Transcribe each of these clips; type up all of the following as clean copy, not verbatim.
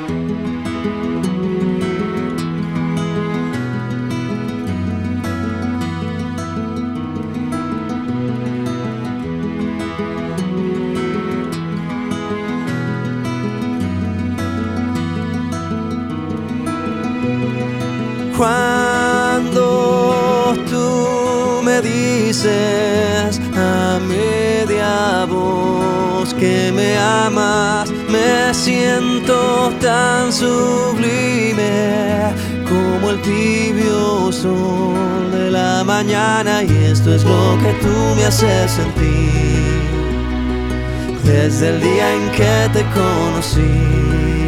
Cuando tú me dices a media voz que me amas, me siento tan sublime como el tibio sol de la mañana, y esto es lo que tú me haces sentir desde el día en que te conocí.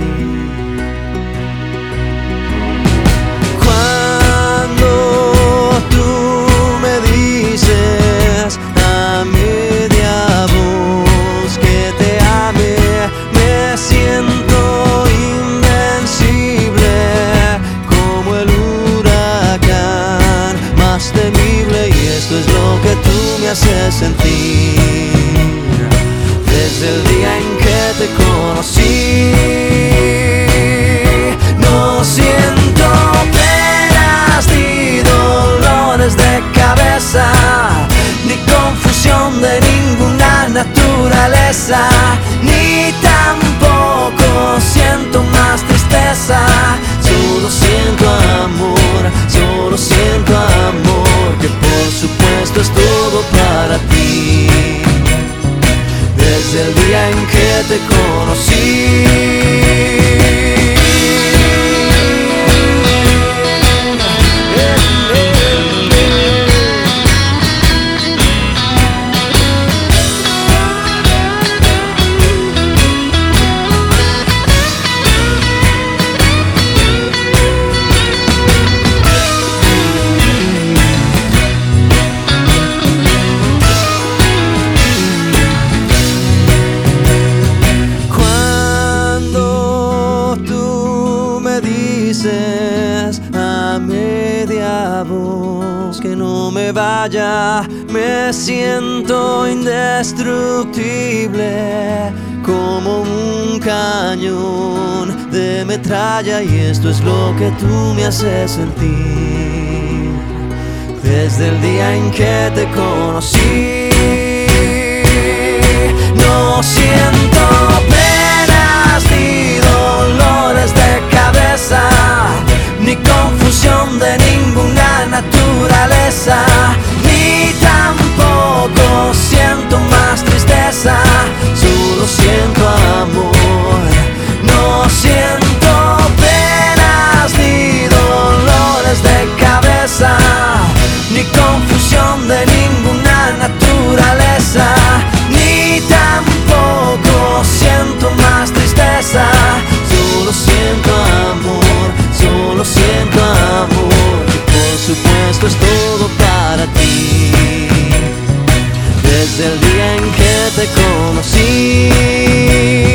Esto es lo que tú me haces sentir desde el día en que te conocí. No siento penas ni dolores de cabeza, ni confusión de ninguna naturaleza, ni tampoco siento más tristeza. Solo siento amor, solo siento amor, que por supuesto es todo para ti. Desde el día en que te conocí. Dices a media voz que no me vaya, me siento indestructible como un cañón de metralla, y esto es lo que tú me haces sentir desde el día en que te conocí. No siento penas ni dolores de cabeza, ni confusión de ninguna naturaleza, ni tampoco siento más tristeza. Solo siento amor, no siento penas ni dolores de cabeza, ni confusión de ninguna naturaleza, ni tampoco siento más tristeza. Solo siento amor, solo siento amor, que por supuesto es todo para ti. Desde el día en que te conocí.